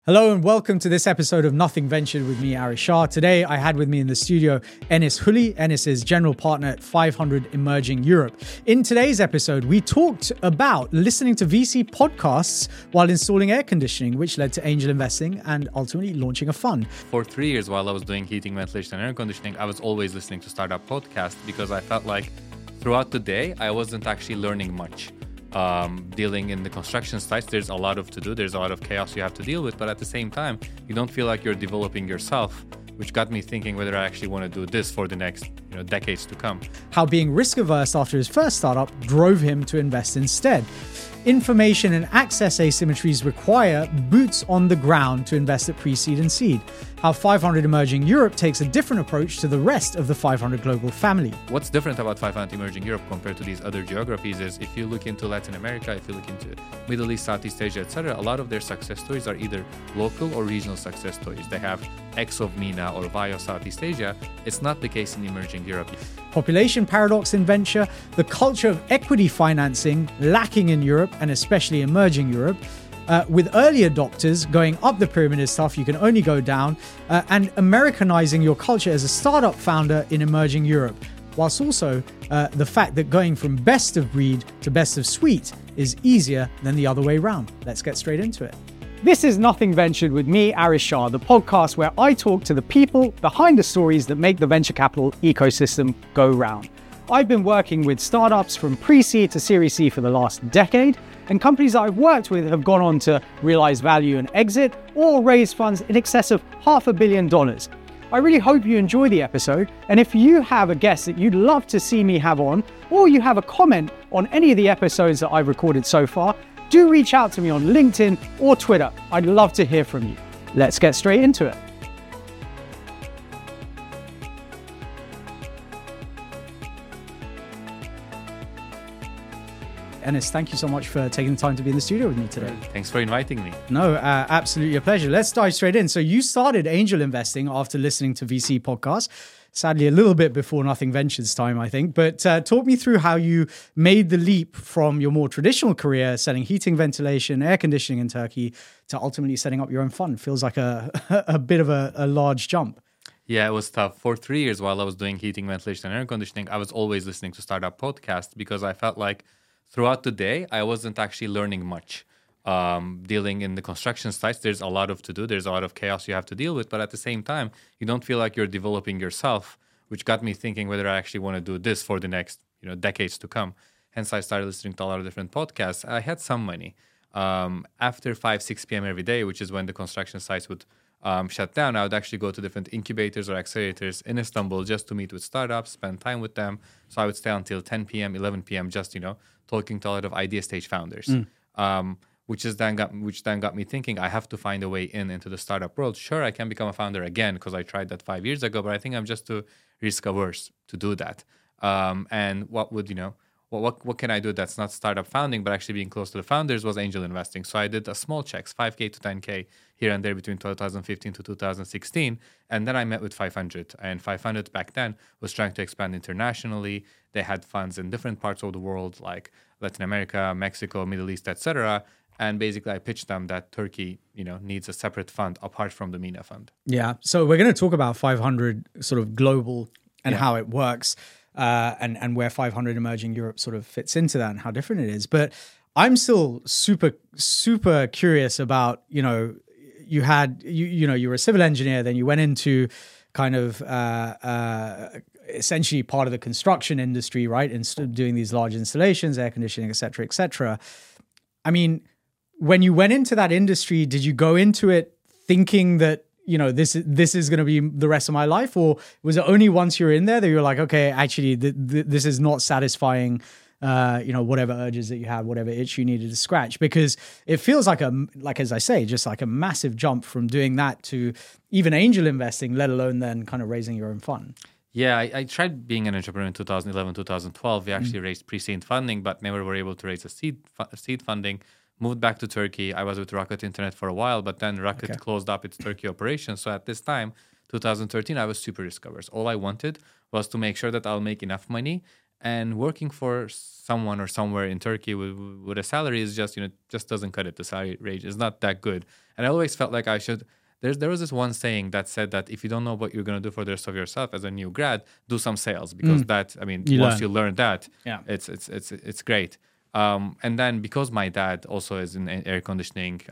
Hello and welcome to this episode of Nothing Ventured with me, Arish Shah. Today I had with me in the studio Enis Huli. Enis is general partner at 500 Emerging Europe. In today's episode, we talked about listening to VC podcasts while installing air conditioning, which led to angel investing and ultimately launching a fund. For 3 years while I was doing heating, ventilation and air conditioning, I was always listening to startup podcasts because I felt like throughout the day, I wasn't actually learning much. Dealing in the construction sites, there's a lot to do. There's a lot of chaos you have to deal with, but at the same time, you don't feel like you're developing yourself, which got me thinking whether I actually want to do this for the next decades to come. How being risk averse after his first startup drove him to invest instead. Information and access asymmetries require boots on the ground to invest at pre-seed and seed. How 500 Emerging Europe takes a different approach to the rest of the 500 global family. What's different about 500 Emerging Europe compared to these other geographies is if you look into Latin America, if you look into Middle East, Southeast Asia, etc., a lot of their success stories are either local or regional success stories. They have X of MENA or Y of Southeast Asia. It's not the case in Emerging Europe. Population paradox in venture, the culture of equity financing lacking in Europe and especially Emerging Europe. With early adopters, going up the pyramid is tough, you can only go down, and Americanizing your culture as a startup founder in Emerging Europe, whilst also the fact that going from best of breed to best of suite is easier than the other way around. Let's get straight into it. This is Nothing Ventured with me, Arish Shah, the podcast where I talk to the people behind the stories that make the venture capital ecosystem go round. I've been working with startups from pre-seed to Series C for the last decade, and companies that I've worked with have gone on to realize value and exit or raise funds in excess of $500 million. I really hope you enjoy the episode, and if you have a guest that you'd love to see me have on, or you have a comment on any of the episodes that I've recorded so far, do reach out to me on LinkedIn or Twitter. I'd love to hear from you. Let's get straight into it. Enis, thank you so much for taking the time to be in the studio with me today. Thanks for inviting me. No, absolutely a pleasure. Let's dive straight in. So you started angel investing after listening to VC podcasts. Sadly, a little bit before Nothing Ventures time, I think. But talk me through how you made the leap from your more traditional career, selling heating, ventilation, air conditioning in Turkey, to ultimately setting up your own fund. Feels like a bit of a large jump. Yeah, it was tough. For 3 years while I was doing heating, ventilation and air conditioning, I was always listening to startup podcasts because I felt like throughout the day, I wasn't actually learning much. Dealing in the construction sites, there's a lot to do. There's a lot of chaos you have to deal with. But at the same time, you don't feel like you're developing yourself, which got me thinking whether I actually want to do this for the next decades to come. Hence, I started listening to a lot of different podcasts. I had some money. After 5, 6 p.m. every day, which is when the construction sites would shut down, I would actually go to different incubators or accelerators in Istanbul just to meet with startups, spend time with them. So I would stay until 10 p.m., 11 p.m. just, talking to a lot of idea stage founders. Which then got me thinking I have to find a way into the startup world. Sure, I can become a founder again because I tried that 5 years ago, but I think I'm just too risk averse to do that. And what can I do that's not startup founding, but actually being close to the founders was angel investing. So I did a small checks, 5K to 10K here and there between 2015 to 2016. And then I met with 500. And 500 back then was trying to expand internationally. They had funds in different parts of the world, like Latin America, Mexico, Middle East, etc. And basically, I pitched them that Turkey, needs a separate fund apart from the MENA fund. Yeah. So we're going to talk about 500 sort of global and how it works. And where 500 Emerging Europe sort of fits into that and how different it is. But I'm still super, super curious about, you were a civil engineer, then you went into kind of essentially part of the construction industry, right? Instead of doing these large installations, air conditioning, et cetera, et cetera. I mean, when you went into that industry, did you go into it thinking that, this is going to be the rest of my life? Or was it only once you're in there that you're like, okay, actually, this is not satisfying, whatever urges that you have, whatever itch you needed to scratch? Because it feels like as I say, just like a massive jump from doing that to even angel investing, let alone then kind of raising your own fund. Yeah, I tried being an entrepreneur in 2011, 2012. We actually raised pre-seed funding, but never were able to raise a seed funding. Moved back to Turkey. I was with Rocket Internet for a while, but then Rocket closed up its Turkey operation. So at this time, 2013, I was super risk averse. All I wanted was to make sure that I'll make enough money And working for someone or somewhere in Turkey with a salary is just, just doesn't cut it. The salary range is not that good. And I always felt like I should. There was this one saying that said that if you don't know what you're going to do for the rest of yourself as a new grad, do some sales, because once you learn that, it's great. And then because my dad also is in air conditioning,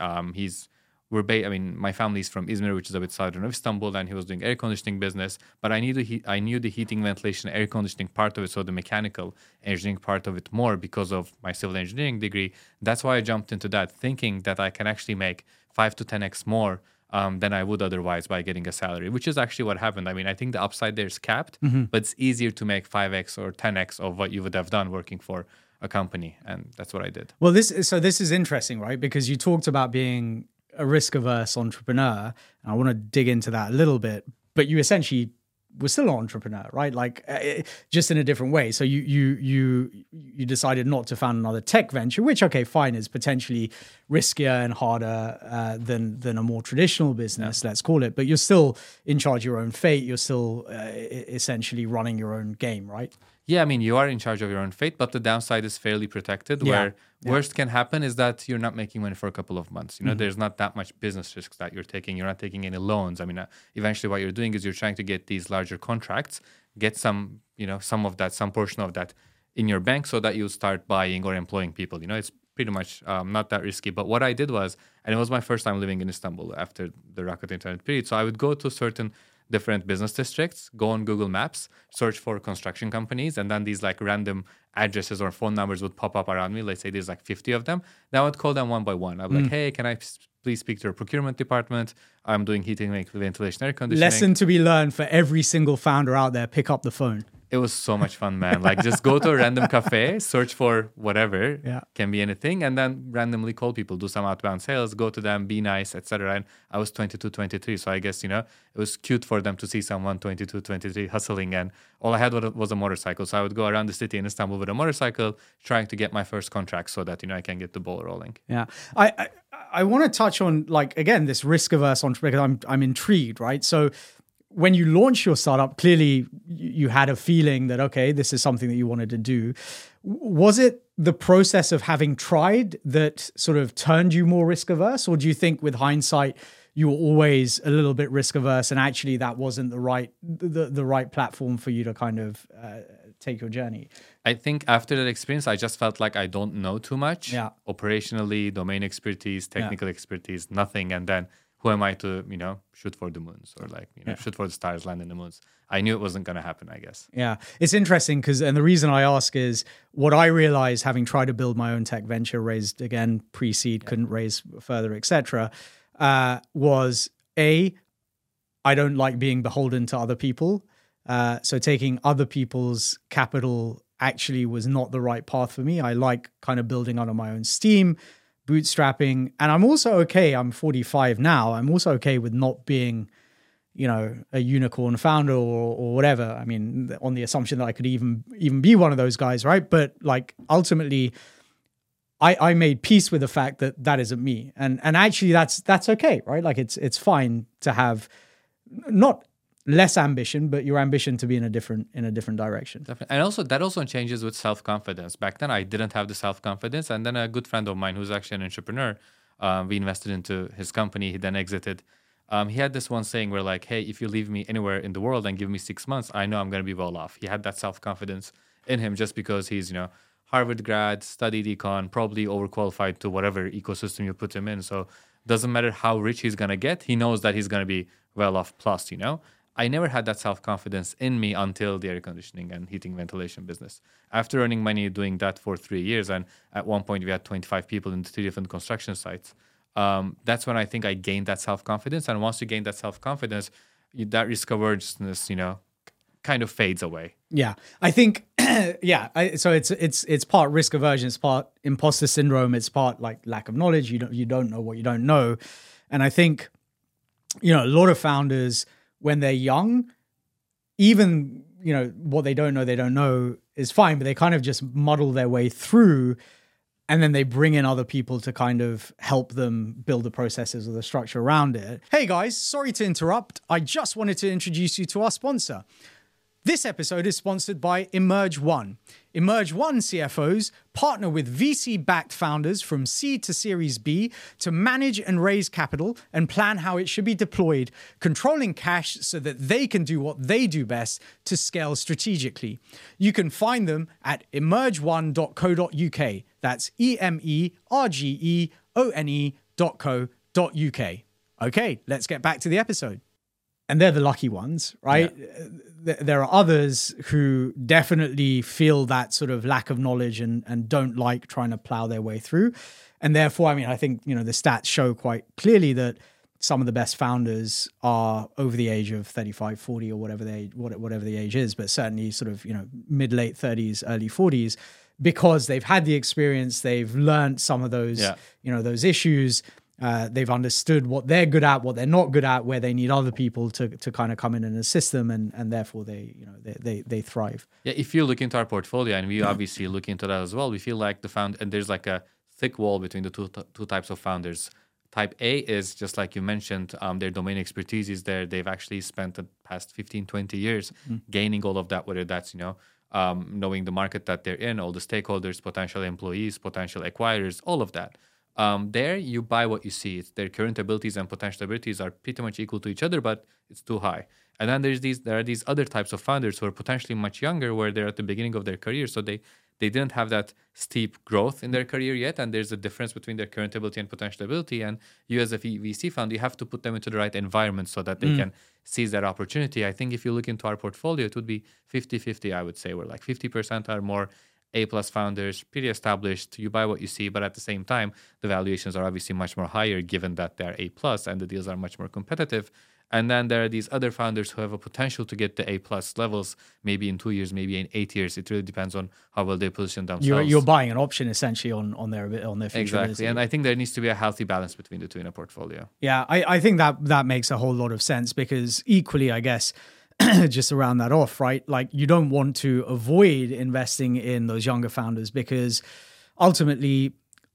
my family's from Izmir, which is a bit southern of Istanbul, and he was doing air conditioning business. But I knew the heating, ventilation, air conditioning part of it, so the mechanical engineering part of it more because of my civil engineering degree. That's why I jumped into that, thinking that I can actually make 5 to 10x more than I would otherwise by getting a salary, which is actually what happened. I mean, I think the upside there is capped, but it's easier to make 5x or 10x of what you would have done working for a company, and that's what I did. Well, this is interesting, right? Because you talked about being a risk-averse entrepreneur, and I want to dig into that a little bit, but you essentially were still an entrepreneur, right? Like just in a different way. So you decided not to found another tech venture, which, okay, fine, is potentially riskier and harder than a more traditional business, let's call it. But you're still in charge of your own fate. You're still essentially running your own game, right? Yeah, I mean, you are in charge of your own fate, but the downside is fairly protected, where worst can happen is that you're not making money for a couple of months. There's not that much business risks that you're taking. You're not taking any loans. I mean, eventually what you're doing is you're trying to get these larger contracts, get some portion of that in your bank so that you start buying or employing people. It's pretty much not that risky. But what I did was, and it was my first time living in Istanbul after the Rocket Internet period, so I would go to certain different business districts, go on Google Maps, search for construction companies, and then these like random addresses or phone numbers would pop up around me. Let's say there's like 50 of them. Then I would call them one by one. I'd be like, hey, can I please speak to your procurement department? I'm doing heating, ventilation, air conditioning. Lesson to be learned for every single founder out there: pick up the phone. It was so much fun, man. Like just go to a random cafe, search for whatever, can be anything, and then randomly call people, do some outbound sales, go to them, be nice, etc. And I was 22, 23, so I guess, it was cute for them to see someone 22, 23 hustling, and all I had was a motorcycle. So I would go around the city in Istanbul with a motorcycle, trying to get my first contract so that, I can get the ball rolling. Yeah. I want to touch on, like, again, this risk-averse entrepreneur, because I'm intrigued, right? So when you launched your startup, clearly you had a feeling that, okay, this is something that you wanted to do. Was it the process of having tried that sort of turned you more risk averse? Or do you think with hindsight, you were always a little bit risk averse and actually that wasn't the right platform for you to kind of take your journey? I think after that experience, I just felt like I don't know too much. Yeah. Operationally, domain expertise, technical expertise, nothing. And then who am I to, shoot for the moons or shoot for the stars, land in the moons? I knew it wasn't going to happen, I guess. Yeah. It's interesting and the reason I ask is what I realized having tried to build my own tech venture, raised again, pre-seed, couldn't raise further, etc., was I don't like being beholden to other people. So taking other people's capital actually was not the right path for me. I like kind of building out on my own steam, bootstrapping. And I'm also okay. I'm 45 now. I'm also okay with not being, a unicorn founder or whatever. I mean, on the assumption that I could even be one of those guys, right? But like ultimately, I made peace with the fact that that isn't me. And actually that's okay, right? Like it's fine to have not less ambition, but your ambition to be in a different direction. Definitely. And also that also changes with self-confidence. Back then I didn't have the self-confidence, and then a good friend of mine who's actually an entrepreneur, we invested into his company, he then exited. He had this one saying where like, hey, if you leave me anywhere in the world and give me 6 months, I know I'm going to be well off. He had that self-confidence in him just because he's, Harvard grad, studied econ, probably overqualified to whatever ecosystem you put him in. So doesn't matter how rich he's going to get, he knows that he's going to be well off plus, I never had that self-confidence in me until the air conditioning and heating ventilation business. After earning money doing that for 3 years, and at one point we had 25 people in 3 different construction sites, that's when I think I gained that self-confidence. And once you gain that self-confidence, that risk-averseness, kind of fades away. Yeah, I think, so it's part risk aversion, it's part imposter syndrome, it's part like lack of knowledge. You don't know what you don't know. And I think, a lot of founders, when they're young, even, what they don't know is fine, but they kind of just muddle their way through, and then they bring in other people to kind of help them build the processes or the structure around it. Hey guys, sorry to interrupt. I just wanted to introduce you to our sponsor. This episode is sponsored by Emerge One. Emerge One CFOs partner with VC-backed founders from seed to Series B to manage and raise capital and plan how it should be deployed, controlling cash so that they can do what they do best to scale strategically. You can find them at emergeone.co.uk. That's emergeone.co.uk. Okay, let's get back to the episode. And they're the lucky ones, right? Yeah. There are others who definitely feel that sort of lack of knowledge and don't like trying to plow their way through. And therefore, I mean, I think, the stats show quite clearly that some of the best founders are over the age of 35, 40 or whatever the age is, but certainly sort of, mid, late 30s, early 40s, because they've had the experience, they've learned some of those, those issues. They've understood what they're good at, what they're not good at, where they need other people to kind of come in and assist them, and therefore they thrive. Yeah, if you look into our portfolio, and we obviously look into that as well, we feel like and there's like a thick wall between the two types of founders. Type A is just like you mentioned, their domain expertise is there. They've actually spent the past 15, 20 years gaining all of that, whether that's knowing the market that they're in, all the stakeholders, potential employees, potential acquirers, all of that. There, you buy what you see. Their current abilities and potential abilities are pretty much equal to each other, but it's too high. And then there are these other types of founders who are potentially much younger, where they're at the beginning of their career, so they didn't have that steep growth in their career yet, and there's a difference between their current ability and potential ability. And you, as a VC fund, you have to put them into the right environment so that they can seize that opportunity. I think if you look into our portfolio, it would be 50-50, I would say, where like 50% are more A-plus founders, pretty established. You buy what you see, but at the same time, the valuations are obviously much more higher given that they're A-plus and the deals are much more competitive. And then there are these other founders who have a potential to get to A-plus levels, maybe in 2 years, maybe in 8 years. It really depends on how well they position themselves. You're buying an option essentially on their future. Exactly, ability. And I think there needs to be a healthy balance between the two in a portfolio. Yeah, I think that makes a whole lot of sense, because equally, I guess, just to round that off, right? Like, you don't want to avoid investing in those younger founders, because ultimately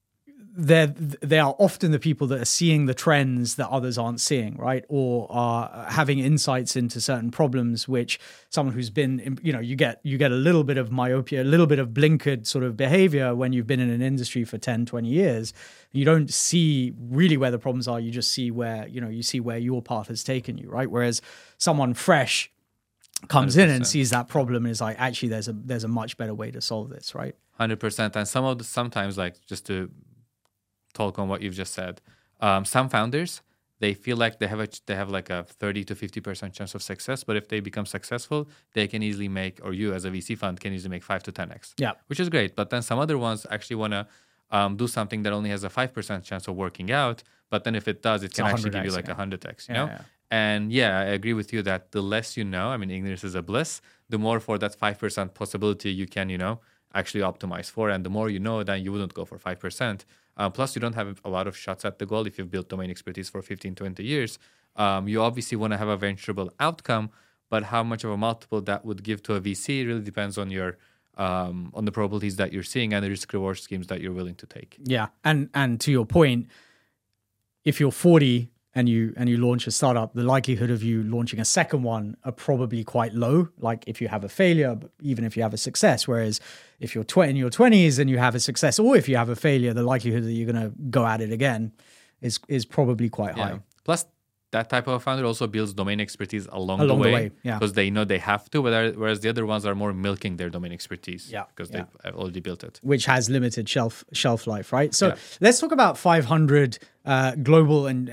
they are often the people that are seeing the trends that others aren't seeing, right? Or are having insights into certain problems, which someone who's been, you get a little bit of myopia, a little bit of blinkered sort of behavior when you've been in an industry for 10, 20 years. You don't see really where the problems are. You just see where, you see where your path has taken you, right? Whereas someone fresh comes 100%. In and sees that problem and is like, actually, there's a much better way to solve this, right? 100%. And sometimes, like, just to talk on what you've just said, some founders, they feel like they have like a 30 to 50% chance of success, but if they become successful, they can easily make, or you as a VC fund can easily make 5 to 10x. Yeah, which is great. But then some other ones actually want to do something that only has a 5% chance of working out, but then if it does, it can actually give you like 100x. You know. Yeah. And yeah, I agree with you that the less you know, I mean, ignorance is a bliss, the more for that 5% possibility you can, actually optimize for. And the more you know, then you wouldn't go for 5%. Plus, you don't have a lot of shots at the goal if you've built domain expertise for 15, 20 years. You obviously want to have a venturable outcome, but how much of a multiple that would give to a VC really depends on your on the probabilities that you're seeing and the risk-reward schemes that you're willing to take. Yeah, and to your point, if you're 40 and you launch a startup, the likelihood of you launching a second one are probably quite low. Like if you have a failure, but even if you have a success. Whereas if you're in your 20s and you have a success, or if you have a failure, the likelihood that you're going to go at it again is probably quite high. Plus, that type of founder also builds domain expertise along the way, because they know they have to, whereas the other ones are more milking their domain expertise because they've already built it. Which has limited shelf life, right? So let's talk about 500 global and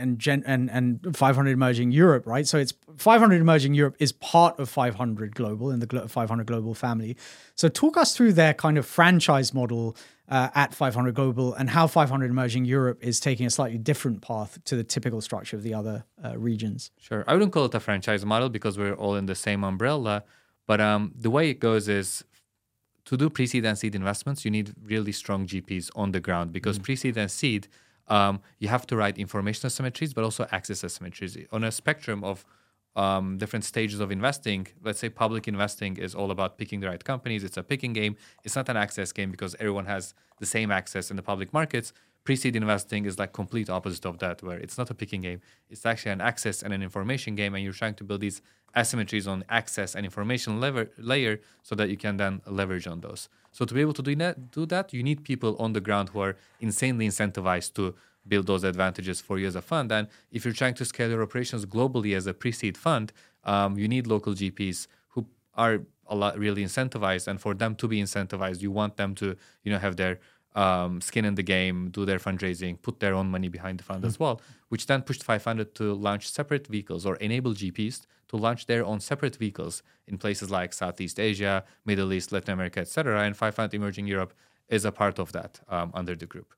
500 emerging Europe, right? So it's 500 emerging Europe is part of 500 global in the 500 global family. So talk us through their kind of franchise model at 500 Global, and how 500 Emerging Europe is taking a slightly different path to the typical structure of the other regions. Sure. I wouldn't call it a franchise model because we're all in the same umbrella. But the way it goes is, to do pre-seed and seed investments, you need really strong GPs on the ground, because pre-seed and seed, you have to write information asymmetries, but also access asymmetries. On a spectrum of different stages of investing, let's say public investing is all about picking the right companies. It's a picking game. It's not an access game because everyone has the same access in the public markets. Pre-seed investing is like complete opposite of that, where it's not a picking game. It's actually an access and an information game, and you're trying to build these asymmetries on access and information layer so that you can then leverage on those. So to be able to do that, you need people on the ground who are insanely incentivized to build those advantages for you as a fund. And if you're trying to scale your operations globally as a pre-seed fund, you need local GPs who are a lot really incentivized. And for them to be incentivized, you want them to, have their skin in the game, do their fundraising, put their own money behind the fund as well, which then pushed 500 to launch separate vehicles or enable GPs to launch their own separate vehicles in places like Southeast Asia, Middle East, Latin America, etc. And 500 Emerging Europe is a part of that under the group.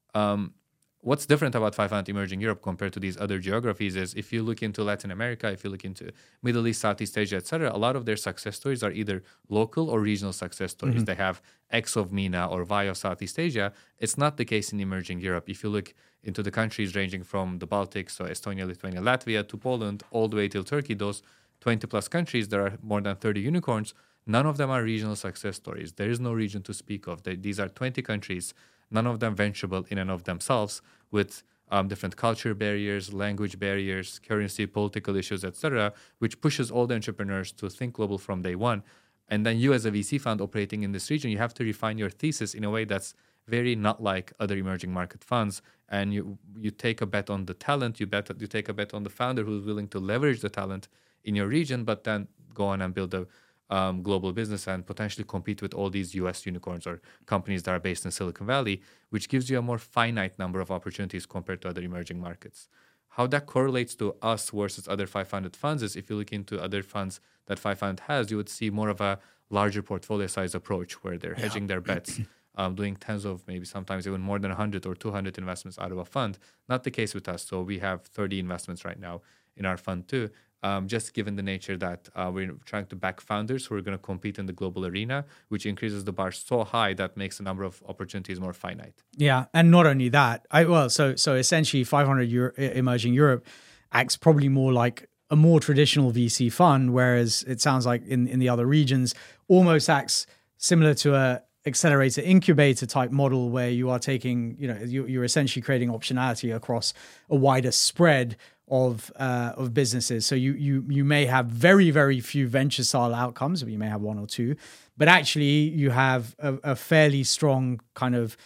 What's different about 500 Emerging Europe compared to these other geographies is if you look into Latin America, if you look into Middle East, Southeast Asia, etc., a lot of their success stories are either local or regional success stories. They have X of MENA or Y of Southeast Asia. It's not the case in Emerging Europe. If you look into the countries ranging from the Baltics, so Estonia, Lithuania, Latvia, to Poland, all the way till Turkey, those 20 plus countries, there are more than 30 unicorns. None of them are regional success stories. There is no region to speak of. These are 20 countries, none of them venturable in and of themselves, with different culture barriers, language barriers, currency, political issues, etc., which pushes all the entrepreneurs to think global from day one. And then you as a VC fund operating in this region, you have to refine your thesis in a way that's very not like other emerging market funds. And you take a bet on the talent, you take a bet on the founder who's willing to leverage the talent in your region, but then go on and build a global business and potentially compete with all these US unicorns or companies that are based in Silicon Valley, which gives you a more finite number of opportunities compared to other emerging markets. How that correlates to us versus other 500 funds is if you look into other funds that 500 has, you would see more of a larger portfolio size approach where they're hedging their bets, doing tens of, maybe sometimes even more than 100 or 200 investments out of a fund. Not the case with us. So we have 30 investments right now in our fund too. Just given the nature that we're trying to back founders who are going to compete in the global arena, which increases the bar so high that makes the number of opportunities more finite. Yeah, and not only that, so essentially 500 Emerging Europe acts probably more like a more traditional VC fund, whereas it sounds like in the other regions almost acts similar to a accelerator incubator type model where you are taking, you're essentially creating optionality across a wider spread of businesses. So you may have very, very few venture style outcomes, or you may have one or two, but actually you have a fairly strong kind of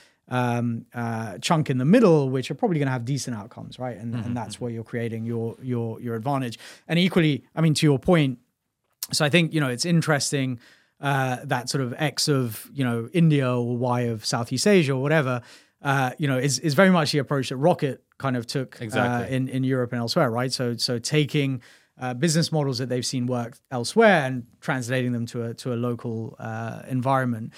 chunk in the middle, which are probably going to have decent outcomes, right? And that's where you're creating your advantage. And equally, I mean, to your point, so I think it's interesting that sort of X of India or Y of Southeast Asia or whatever, is very much the approach that Rocket kind of took in Europe and elsewhere, right? So taking business models that they've seen work elsewhere and translating them to a local environment.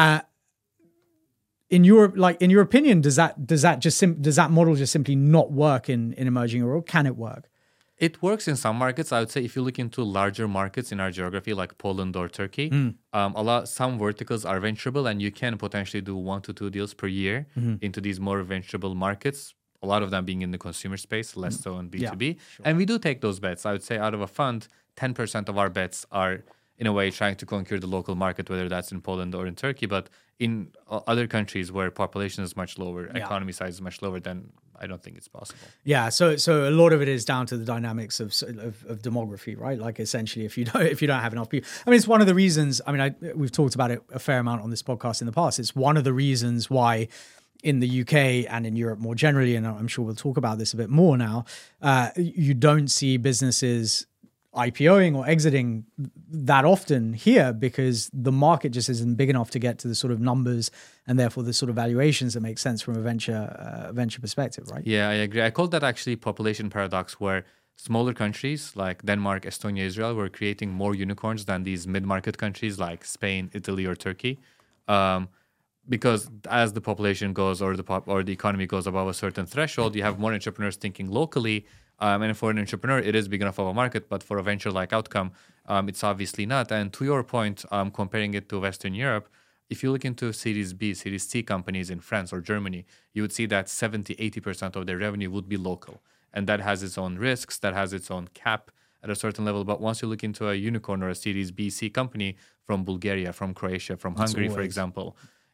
In Europe, like in your opinion, does that model just simply not work in emerging Europe? Can it work? It works in some markets. I would say if you look into larger markets in our geography, like Poland or Turkey, some verticals are venturable, and you can potentially do 1 to 2 deals per year into these more venturable markets. A lot of them being in the consumer space, less so in B2B. Yeah, sure. And we do take those bets. I would say out of a fund, 10% of our bets are in a way trying to conquer the local market, whether that's in Poland or in Turkey. But in other countries where population is much lower, economy size is much lower, then I don't think it's possible. Yeah, so a lot of it is down to the dynamics of demography, right? Like essentially, if you don't have enough people, I mean, it's one of the reasons. I mean, we've talked about it a fair amount on this podcast in the past. It's one of the reasons why in the UK and in Europe more generally, and I'm sure we'll talk about this a bit more now, you don't see businesses IPOing or exiting that often here because the market just isn't big enough to get to the sort of numbers and therefore the sort of valuations that make sense from a venture perspective, right? Yeah, I agree. I call that actually population paradox, where smaller countries like Denmark, Estonia, Israel were creating more unicorns than these mid-market countries like Spain, Italy, or Turkey. Because as the population goes or the economy goes above a certain threshold, you have more entrepreneurs thinking locally. And for an entrepreneur, it is big enough of a market, but for a venture-like outcome, it's obviously not. And to your point, comparing it to Western Europe, if you look into Series B, Series C companies in France or Germany, you would see that 70-80% of their revenue would be local. And that has its own risks, that has its own cap at a certain level. But once you look into a unicorn or a Series B, C company from Bulgaria, from Croatia, from Hungary, for example,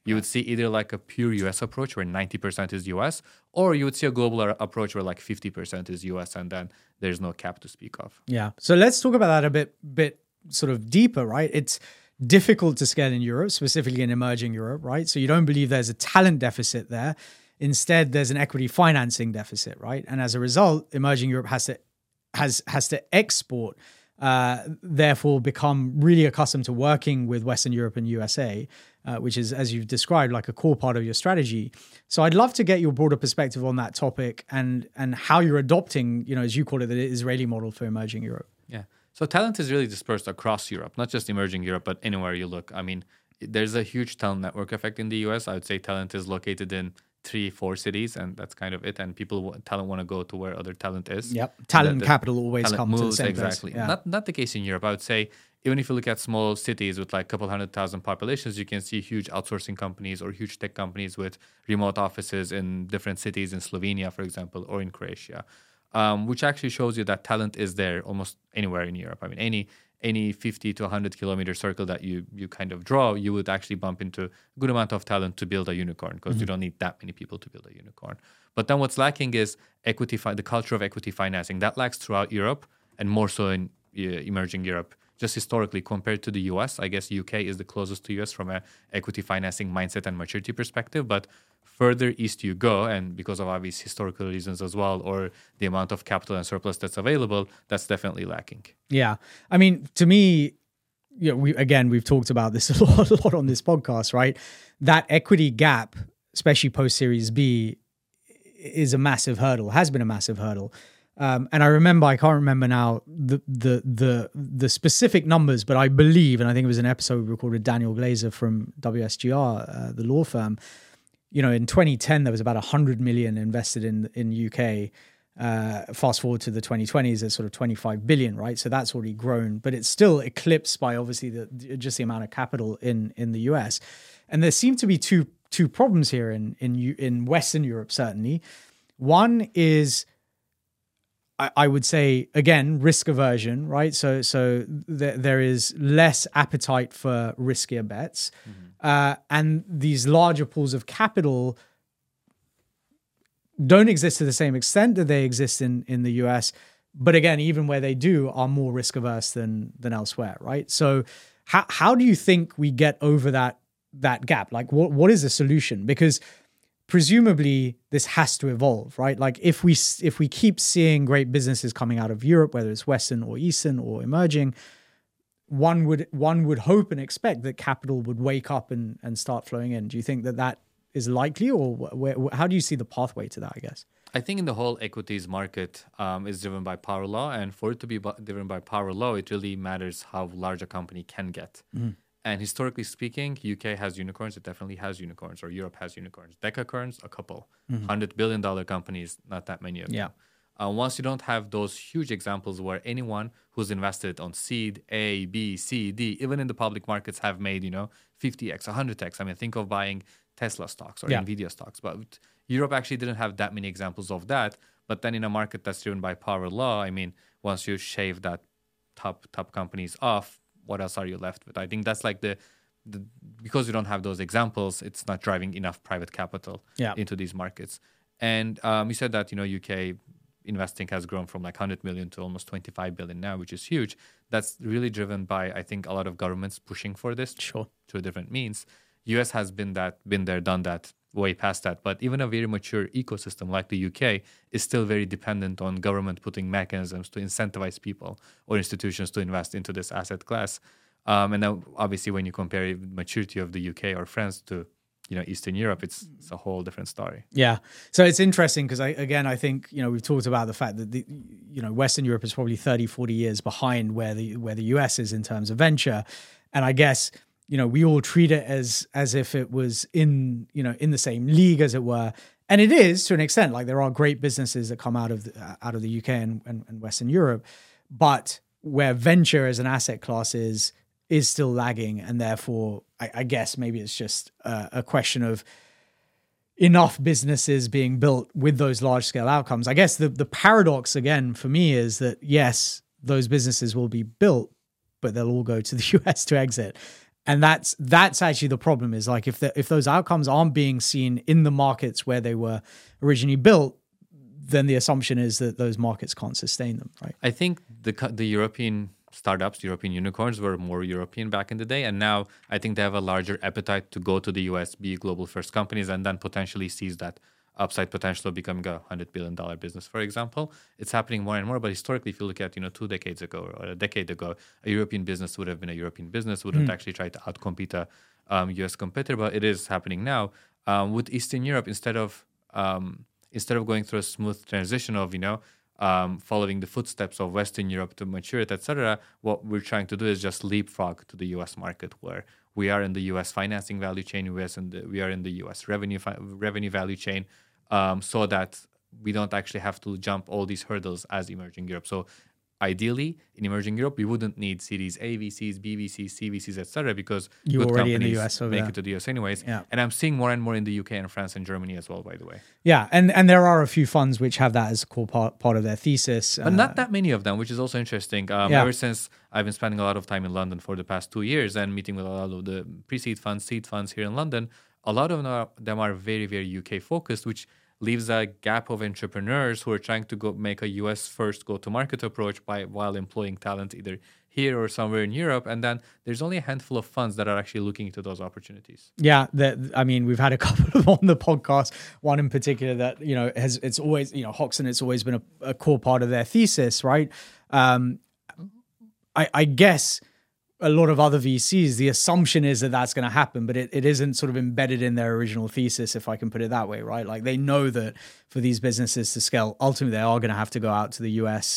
You would see either like a pure US approach where 90% is US, or you would see a global approach where like 50% is US and then there's no cap to speak of. Yeah. So let's talk about that a bit sort of deeper, right? It's difficult to scale in Europe, specifically in emerging Europe, right? So you don't believe there's a talent deficit there. Instead, there's an equity financing deficit, right? And as a result, emerging Europe has to export, therefore become really accustomed to working with Western Europe and USA, which is, as you've described, like a core part of your strategy. So I'd love to get your broader perspective on that topic and how you're adopting, as you call it, the Israeli model for emerging Europe. Yeah. So talent is really dispersed across Europe, not just emerging Europe, but anywhere you look. I mean, there's a huge talent network effect in the US. I would say talent is located in 3-4 cities, and that's kind of it. And talent want to go to where other talent is. Yep. Talent capital always talent comes moves, to the same exactly. place. Yeah. Not the case in Europe. I would say even if you look at small cities with like a couple 100,000 populations, you can see huge outsourcing companies or huge tech companies with remote offices in different cities in Slovenia, for example, or in Croatia, which actually shows you that talent is there almost anywhere in Europe. I mean, any 50 to 100 kilometer circle that you kind of draw, you would actually bump into a good amount of talent to build a unicorn, because you don't need that many people to build a unicorn. But then what's lacking is the culture of equity financing. That lacks throughout Europe, and more so in emerging Europe. Just historically, compared to the US, I guess UK is the closest to US from an equity financing mindset and maturity perspective. But further east you go, and because of obvious historical reasons as well, or the amount of capital and surplus that's available, that's definitely lacking. Yeah. I mean, to me, we've talked about this a lot on this podcast, right? That equity gap, especially post Series B, is a massive hurdle, has been a massive hurdle. And I can't remember now the specific numbers, but I believe, and I think it was an episode we recorded with Daniel Glazer from WSGR, the law firm. In 2010, there was about 100 million invested in UK. Fast forward to the 2020s, there's sort of 25 billion, right? So that's already grown, but it's still eclipsed by obviously just the amount of capital in the US. And there seem to be two problems here in Western Europe, certainly. One is, I would say, again, risk aversion, right? So there is less appetite for riskier bets. And these larger pools of capital don't exist to the same extent that they exist in the US. But again, even where they do, are more risk averse than elsewhere, right? So how do you think we get over that gap? Like, what is the solution? Because presumably this has to evolve, right? Like if we keep seeing great businesses coming out of Europe, whether it's Western or Eastern or emerging, one would hope and expect that capital would wake up and start flowing in. Do you think that is likely, or how do you see the pathway to that, I guess? I think in the whole equities market is driven by power law, and for it to be driven by power law, it really matters how large a company can get. And historically speaking, UK has unicorns. It definitely has unicorns, or Europe has unicorns. Decacorns, a couple. $100 billion companies, not that many of them. Once you don't have those huge examples where anyone who's invested on seed, A, B, C, D, even in the public markets have made, 50x, 100x. I mean, think of buying Tesla stocks or Nvidia stocks. But Europe actually didn't have that many examples of that. But then in a market that's driven by power law, I mean, once you shave that top companies off, what else are you left with? I think that's like because you don't have those examples, it's not driving enough private capital into these markets. And you said that, UK investing has grown from like 100 million to almost 25 billion now, which is huge. That's really driven by, I think, a lot of governments pushing for this through different means. US has been there, done that, way past that. But even a very mature ecosystem like the UK is still very dependent on government putting mechanisms to incentivize people or institutions to invest into this asset class. And now, obviously, when you compare maturity of the UK or France to Eastern Europe, it's a whole different story. Yeah. So it's interesting because I think, we've talked about the fact that Western Europe is probably 30, 40 years behind where the US is in terms of venture. And I guess, we all treat it as if it was in the same league, as it were. And it is to an extent. Like, there are great businesses that come out of the UK and Western Europe, but where venture as an asset class is still lagging, and therefore I guess maybe it's just a question of enough businesses being built with those large scale outcomes. I guess the paradox again for me is that yes, those businesses will be built, but they'll all go to the US to exit. And that's actually the problem, is like if those outcomes aren't being seen in the markets where they were originally built, then the assumption is that those markets can't sustain them, right? I think the European startups, European unicorns, were more European back in the day, and now I think they have a larger appetite to go to the US, be global first companies, and then potentially seize that upside potential of becoming a $100 billion business, for example. It's happening more and more, but historically, if you look at 2 decades ago or a decade ago, a European business would have been a European business, wouldn't actually try to outcompete a US competitor, but it is happening now. With Eastern Europe, instead of going through a smooth transition of following the footsteps of Western Europe to maturity, etc., what we're trying to do is just leapfrog to the US market, where we are in the US financing value chain, we are in the US revenue value chain, so that we don't actually have to jump all these hurdles as emerging Europe. So ideally, in emerging Europe, we wouldn't need Series A VCs, B VCs, C VCs, etc., because You're good already companies in the US over make there. it to the US anyways. Yeah. And I'm seeing more and more in the UK and France and Germany as well, by the way. Yeah, and there are a few funds which have that as a core part of their thesis. But not that many of them, which is also interesting. Ever since I've been spending a lot of time in London for the past 2 years and meeting with a lot of the pre-seed funds, seed funds here in London, a lot of them are very, very UK focused, which leaves a gap of entrepreneurs who are trying to make a US first go-to-market approach while employing talent either here or somewhere in Europe. And then there's only a handful of funds that are actually looking into those opportunities. Yeah, we've had a couple of them on the podcast. One in particular that it's always Hoxton. It's always been a core part of their thesis, right? I guess a lot of other VCs, the assumption is that that's going to happen, but it isn't sort of embedded in their original thesis, if I can put it that way, right? Like they know that for these businesses to scale, ultimately they are going to have to go out to the US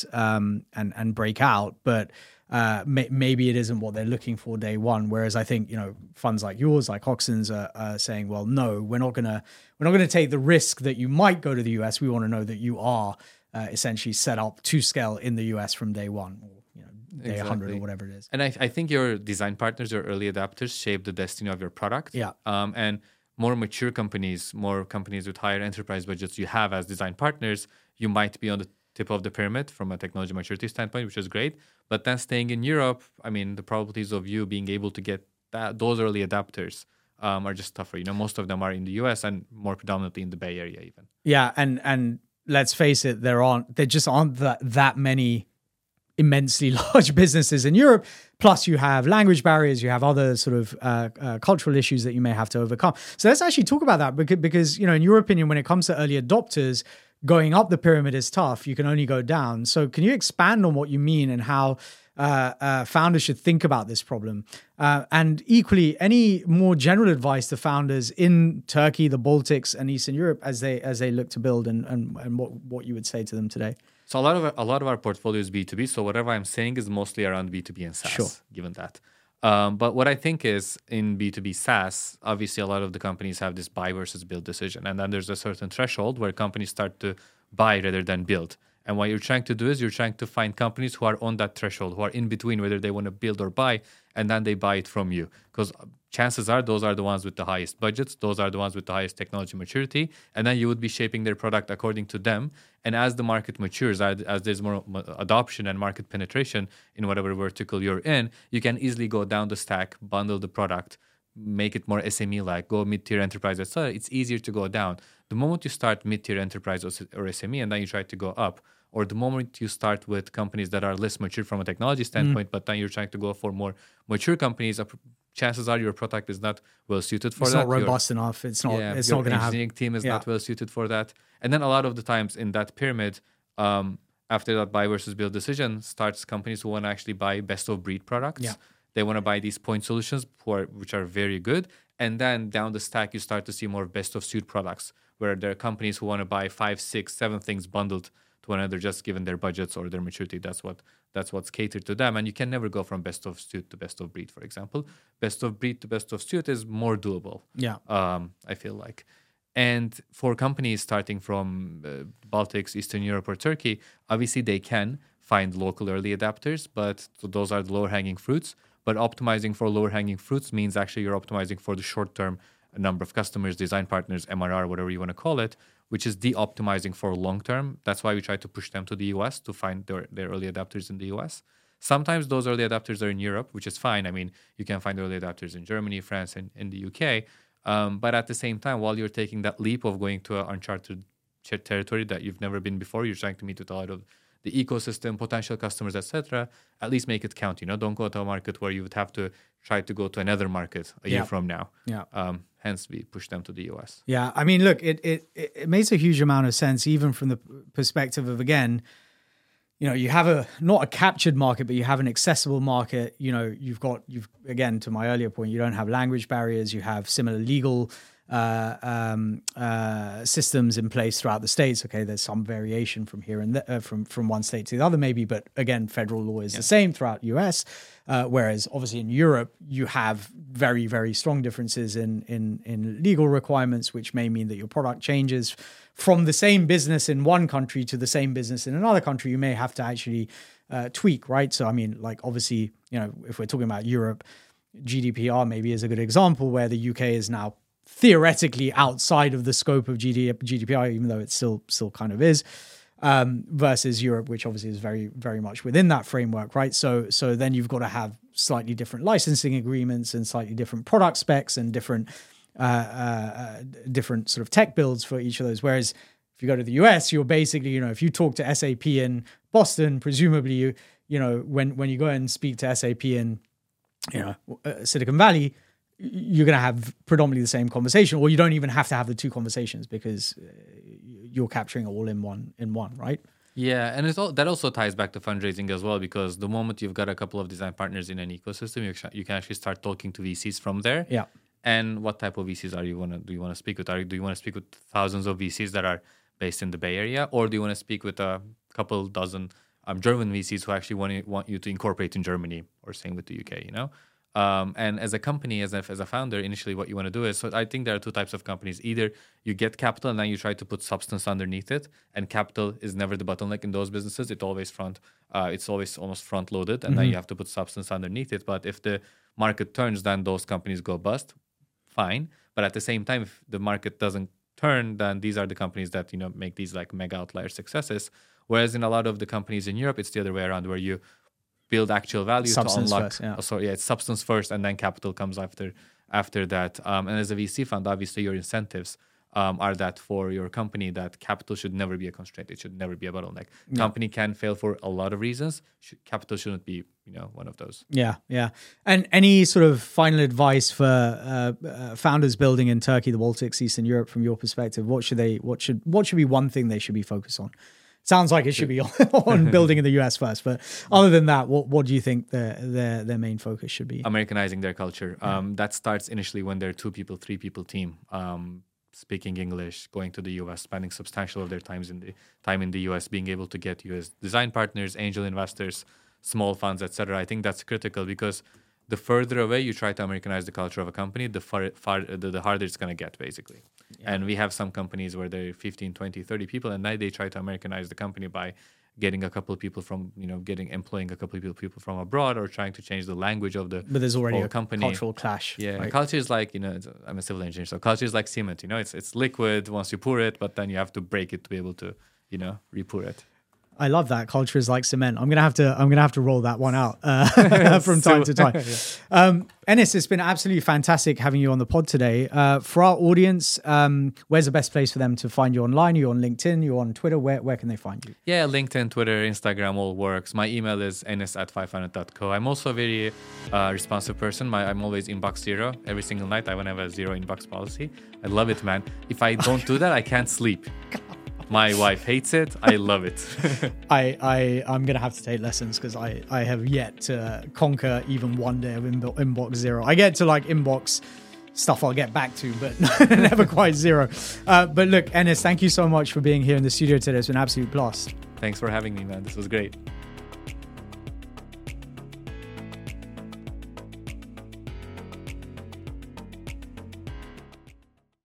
and break out, but maybe it isn't what they're looking for day one. Whereas I think funds like yours, like Hoxton's, are saying, well, no, we're not gonna take the risk that you might go to the US. We want to know that you are essentially set up to scale in the US from day one. Day 100 or whatever it is. And I think your design partners, your early adapters, shape the destiny of your product. Yeah. And more mature companies, more companies with higher enterprise budgets you have as design partners, you might be on the tip of the pyramid from a technology maturity standpoint, which is great. But then staying in Europe, the probabilities of you being able to get those early adapters are just tougher. Most of them are in the US and more predominantly in the Bay Area even. Yeah, and let's face it, there just aren't that many immensely large businesses in Europe. Plus you have language barriers, you have other sort of cultural issues that you may have to overcome. So let's actually talk about that because in your opinion, when it comes to early adopters, going up the pyramid is tough. You can only go down. So can you expand on what you mean and how founders should think about this problem? And equally, any more general advice to founders in Turkey, the Baltics, and Eastern Europe as they look to build, and what you would say to them today? So a lot of our portfolio is B2B. So whatever I'm saying is mostly around B2B and SaaS, Sure. given that. But what I think is in B2B SaaS, obviously a lot of the companies have this buy versus build decision. And then there's a certain threshold where companies start to buy rather than build. And what you're trying to do is you're trying to find companies who are on that threshold, who are in between whether they want to build or buy, and then they buy it from you. Because chances are those are the ones with the highest budgets, those are the ones with the highest technology maturity, and then you would be shaping their product according to them. And as the market matures, as there's more adoption and market penetration in whatever vertical you're in, you can easily go down the stack, bundle the product, make it more SME-like, go mid-tier enterprise, etc. It's easier to go down. The moment you start mid-tier enterprise or SME and then you try to go up, or the moment you start with companies that are less mature from a technology standpoint, but then you're trying to go for more mature companies, chances are your product is not well suited for that. It's not robust enough. It's not. It's not going to have. Your engineering team is not well suited for that. And then a lot of the times in that pyramid, after that buy versus build decision, starts companies who want to actually buy best of breed products. Yeah. They want to buy these point solutions which are very good. And then down the stack, you start to see more best of suite products, where there are companies who want to buy 5, 6, 7 things bundled to one another, just given their budgets or their maturity. That's what's catered to them. And you can never go from best of suite to best of breed, for example. Best of breed to best of suite is more doable. Yeah. I feel like. And for companies starting from Baltics, Eastern Europe, or Turkey, obviously they can find local early adapters, but those are the lower-hanging fruits. But optimizing for lower-hanging fruits means actually you're optimizing for the short-term number of customers, design partners, MRR, whatever you want to call it, which is de-optimizing for long-term. That's why we try to push them to the US to find their early adapters in the US. Sometimes those early adopters are in Europe, which is fine. I mean, you can find early adopters in Germany, France, and in the UK. But at the same time, while you're taking that leap of going to an uncharted territory that you've never been before, you're trying to meet with a lot of the ecosystem, potential customers, etc. At least make it count. Don't go to a market where you would have to try to go to another market a year from now. Hence, we push them to the US. Yeah, I mean, look, it makes a huge amount of sense, even from the perspective of, again, you have not a captured market, but you have an accessible market. You've again, to my earlier point, you don't have language barriers. You have similar legal systems in place throughout the states. Okay, there's some variation from here and from one state to the other, maybe, but again, federal law is the same throughout the US. Whereas obviously in Europe, you have very, very strong differences in legal requirements, which may mean that your product changes from the same business in one country to the same business in another country. You may have to actually tweak, right? So, I mean, like, obviously, if we're talking about Europe, GDPR maybe is a good example where the UK is now theoretically outside of the scope of GDPR, even though it still kind of is, versus Europe, which obviously is very, very much within that framework, right? So then you've got to have slightly different licensing agreements and slightly different product specs and different sort of tech builds for each of those. Whereas if you go to the US, you're basically, if you talk to SAP in Boston, presumably when you go and speak to SAP in Silicon Valley, you're going to have predominantly the same conversation, or you don't even have to have the two conversations because you're capturing all in one, right? Yeah, and that also ties back to fundraising as well, because the moment you've got a couple of design partners in an ecosystem, you can actually start talking to VCs from there. Yeah. And what type of VCs do you want to speak with? Do you want to speak with thousands of VCs that are based in the Bay Area, or do you want to speak with a couple dozen German VCs who actually want you to incorporate in Germany, or same with the UK? And as a company, as a founder, initially what you want to do is, so I think there are two types of companies. Either you get capital and then you try to put substance underneath it, and capital is never the bottleneck in those businesses. It's always almost front loaded, and then you have to put substance underneath it. But if the market turns, then those companies go bust. Fine. But at the same time, if the market doesn't turn, then these are the companies that, make these like mega outlier successes. Whereas in a lot of the companies in Europe, it's the other way around, where you build actual value substance to unlock. First, it's substance first, and then capital comes after that. And as a VC fund, obviously your incentives are that for your company, that capital should never be a constraint. It should never be a bottleneck. Yeah. Company can fail for a lot of reasons. Capital shouldn't be, one of those. Yeah. And any sort of final advice for founders building in Turkey, the Baltics, Eastern Europe, from your perspective? What should be one thing they should be focused on? Sounds like it should be on building in the US first, but other than that, what do you think their main focus should be? Americanizing their culture. That starts initially when they're 2 people, 3 people team, speaking English, going to the US, spending substantial of their time in the US, being able to get US design partners, angel investors, small funds, etc. I think that's critical, because the further away you try to Americanize the culture of a company, the harder it's going to get, basically. Yeah. And we have some companies where they're 15, 20, 30 people, and now they try to Americanize the company by getting a couple of people from, employing a couple of people from abroad, or trying to change the language of the But there's already a company. Cultural clash. Yeah, right? Culture is like, I'm a civil engineer, so culture is like cement, it's liquid once you pour it, but then you have to break it to be able to, re-pour it. I love that. Culture is like cement. I'm gonna have to roll that one out from time to time. Yeah. Enis, it's been absolutely fantastic having you on the pod today. For our audience, where's the best place for them to find you online? You're on LinkedIn, you're on Twitter. Where can they find you? Yeah, LinkedIn, Twitter, Instagram, all works. My email is enis@500.co. I'm also a very responsive person. I'm always inbox zero every single night. I want to have a zero inbox policy. I love it, man. If I don't do that, I can't sleep. My wife hates it. I love it. I'm going to have to take lessons, because I have yet to conquer even one day of inbox zero. I get to like inbox stuff I'll get back to, but never quite zero. But look, Enis, thank you so much for being here in the studio today. It's been an absolute blast. Thanks for having me, man. This was great.